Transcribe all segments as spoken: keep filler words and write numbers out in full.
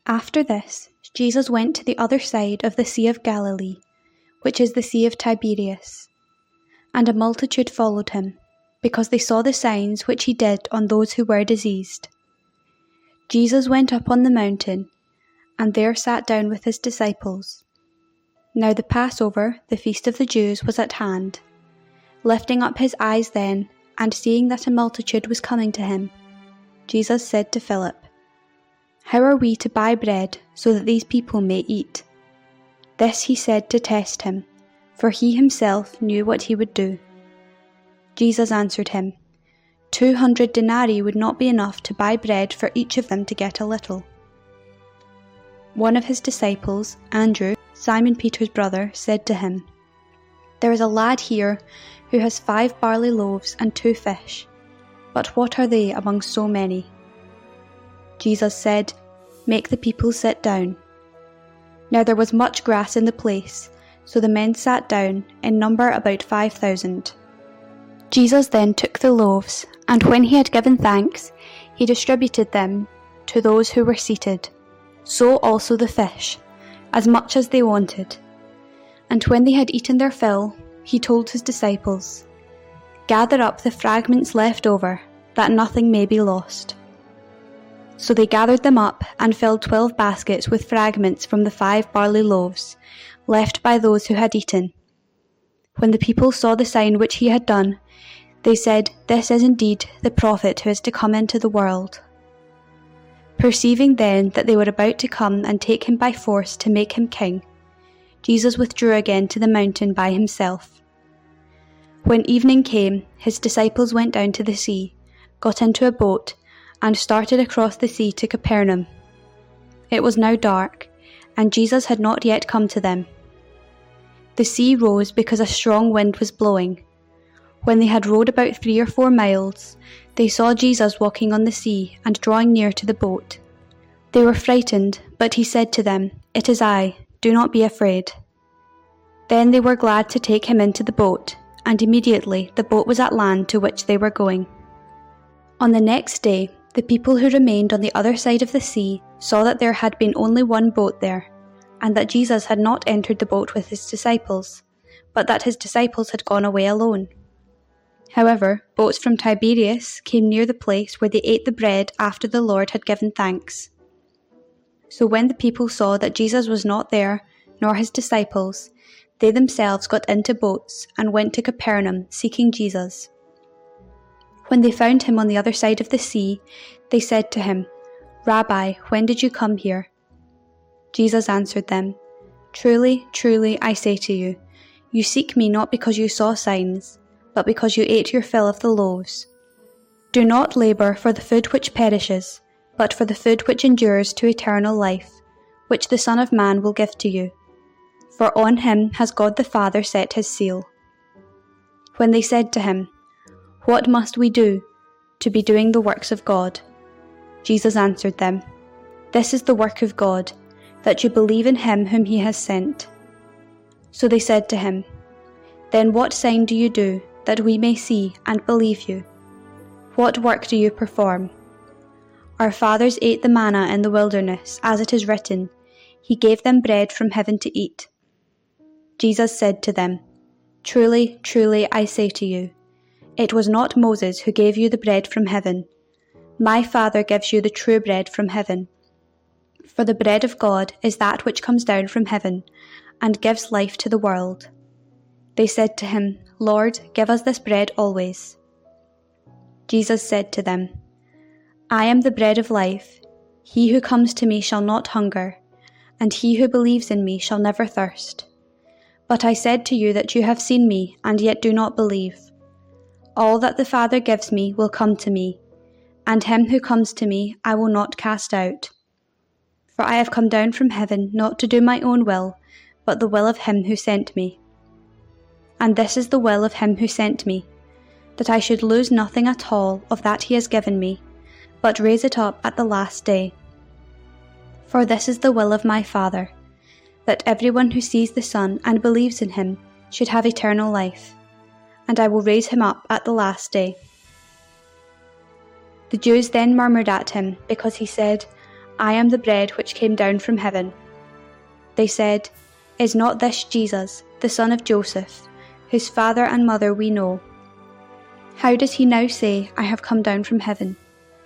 After this, Jesus went to the other side of the Sea of Galilee, which is the Sea of Tiberias. And a multitude followed him, because they saw the signs which he did on those who were diseased. Jesus went up on the mountain, and there sat down with his disciples. Now the Passover, the feast of the Jews, was at hand. Lifting up his eyes then, and seeing that a multitude was coming to him, Jesus said to Philip, "How are we to buy bread so that these people may eat?" This he said to test him, for he himself knew what he would do. Jesus answered him, Two hundred denarii would not be enough to buy bread for each of them to get a little. One of his disciples, Andrew, Simon Peter's brother, said to him, "There is a lad here who has five barley loaves and two fish, but what are they among so many?" Jesus said, "Make the people sit down." Now there was much grass in the place, so the men sat down, in number about five thousand. Jesus then took the loaves, and when he had given thanks, he distributed them to those who were seated, so also the fish, as much as they wanted. And when they had eaten their fill, he told his disciples, "Gather up the fragments left over, that nothing may be lost." So they gathered them up and filled twelve baskets with fragments from the five barley loaves, left by those who had eaten. When the people saw the sign which he had done, they said, "This is indeed the prophet who is to come into the world." Perceiving then that they were about to come and take him by force to make him king, Jesus withdrew again to the mountain by himself. When evening came, his disciples went down to the sea, got into a boat, and started across the sea to Capernaum. It was now dark, and Jesus had not yet come to them. The sea rose because a strong wind was blowing. When they had rowed about three or four miles, they saw Jesus walking on the sea and drawing near to the boat. They were frightened, but he said to them, "It is I, do not be afraid." Then they were glad to take him into the boat, and immediately the boat was at land to which they were going. On the next day, the people who remained on the other side of the sea saw that there had been only one boat there, and that Jesus had not entered the boat with his disciples, but that his disciples had gone away alone. However, boats from Tiberias came near the place where they ate the bread after the Lord had given thanks. So when the people saw that Jesus was not there, nor his disciples, they themselves got into boats and went to Capernaum, seeking Jesus. When they found him on the other side of the sea, they said to him, "Rabbi, when did you come here?" Jesus answered them, "Truly, truly, I say to you, you seek me not because you saw signs, but because you ate your fill of the loaves. Do not labour for the food which perishes, but for the food which endures to eternal life, which the Son of Man will give to you. For on him has God the Father set his seal." When they said to him, "What must we do to be doing the works of God?" Jesus answered them, "This is the work of God, that you believe in him whom he has sent." So they said to him, "Then what sign do you do, that we may see and believe you? What work do you perform? Our fathers ate the manna in the wilderness, as it is written, He gave them bread from heaven to eat." Jesus said to them, "Truly, truly, I say to you, it was not Moses who gave you the bread from heaven. My Father gives you the true bread from heaven. For the bread of God is that which comes down from heaven, and gives life to the world." They said to him, "Lord, give us this bread always." Jesus said to them, "I am the bread of life. He who comes to me shall not hunger, and he who believes in me shall never thirst. But I said to you that you have seen me, and yet do not believe. All that the Father gives me will come to me, and him who comes to me I will not cast out. For I have come down from heaven not to do my own will, but the will of him who sent me. And this is the will of him who sent me, that I should lose nothing at all of that he has given me, but raise it up at the last day. For this is the will of my Father, that everyone who sees the Son and believes in him should have eternal life, and I will raise him up at the last day." The Jews then murmured at him, because he said, I am the bread which came down from heaven." They said, "Is not this Jesus, the son of Joseph, whose father and mother we know? How does he now say, 'I have come down from heaven'?"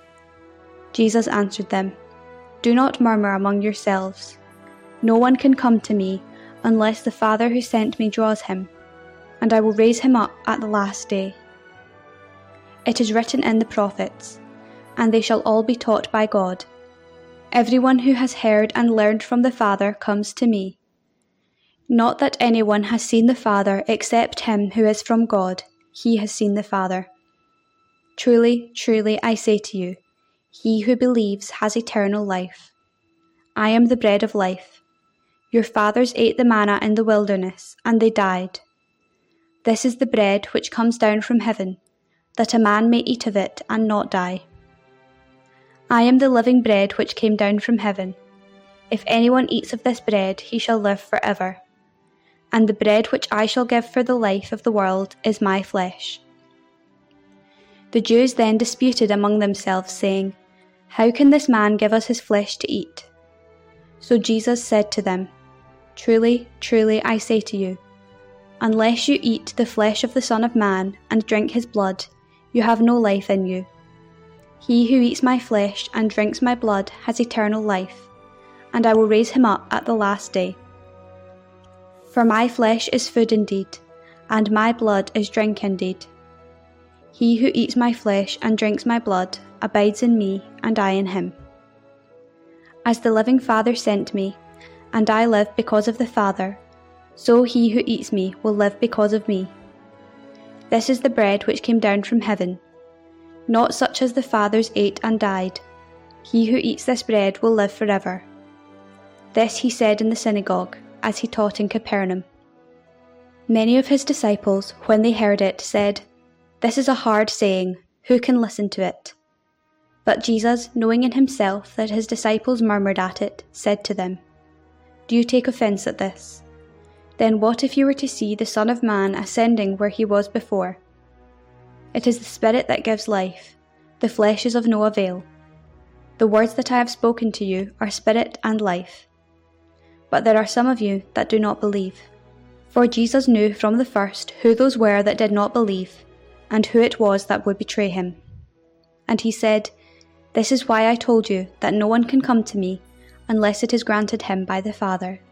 Jesus answered them, "Do not murmur among yourselves. No one can come to me unless the Father who sent me draws him, and I will raise him up at the last day. It is written in the prophets, and they shall all be taught by God. Everyone who has heard and learned from the Father comes to me. Not that anyone has seen the Father except him who is from God. He has seen the Father. Truly, truly, I say to you, he who believes has eternal life. I am the bread of life. Your fathers ate the manna in the wilderness, and they died. This is the bread which comes down from heaven, that a man may eat of it and not die. I am the living bread which came down from heaven. If anyone eats of this bread, he shall live forever. And the bread which I shall give for the life of the world is my flesh." The Jews then disputed among themselves, saying, "How can this man give us his flesh to eat?" So Jesus said to them, "Truly, truly, I say to you, unless you eat the flesh of the Son of Man and drink his blood, you have no life in you. He who eats my flesh and drinks my blood has eternal life, and I will raise him up at the last day. For my flesh is food indeed, and my blood is drink indeed. He who eats my flesh and drinks my blood abides in me, and I in him. As the living Father sent me, and I live because of the Father, so he who eats me will live because of me. This is the bread which came down from heaven, not such as the fathers ate and died. He who eats this bread will live forever." This he said in the synagogue, as he taught in Capernaum. Many of his disciples, when they heard it, said, "This is a hard saying. Who can listen to it?" But Jesus, knowing in himself that his disciples murmured at it, said to them, "Do you take offence at this? Then what if you were to see the Son of Man ascending where he was before? It is the Spirit that gives life. The flesh is of no avail. The words that I have spoken to you are spirit and life. But there are some of you that do not believe." For Jesus knew from the first who those were that did not believe, and who it was that would betray him. And he said, "This is why I told you that no one can come to me unless it is granted him by the Father."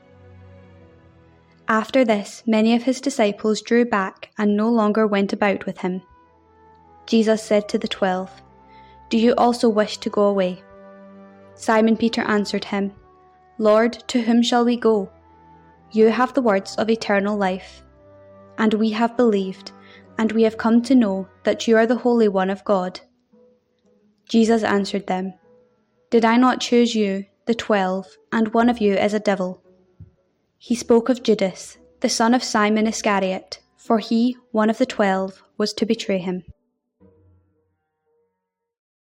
After this, many of his disciples drew back and no longer went about with him. Jesus said to the twelve, "Do you also wish to go away?" Simon Peter answered him, "Lord, to whom shall we go? You have the words of eternal life. And we have believed, and we have come to know that you are the Holy One of God." Jesus answered them, "Did I not choose you, the twelve, and one of you is a devil?" He spoke of Judas, the son of Simon Iscariot, for he, one of the twelve, was to betray him.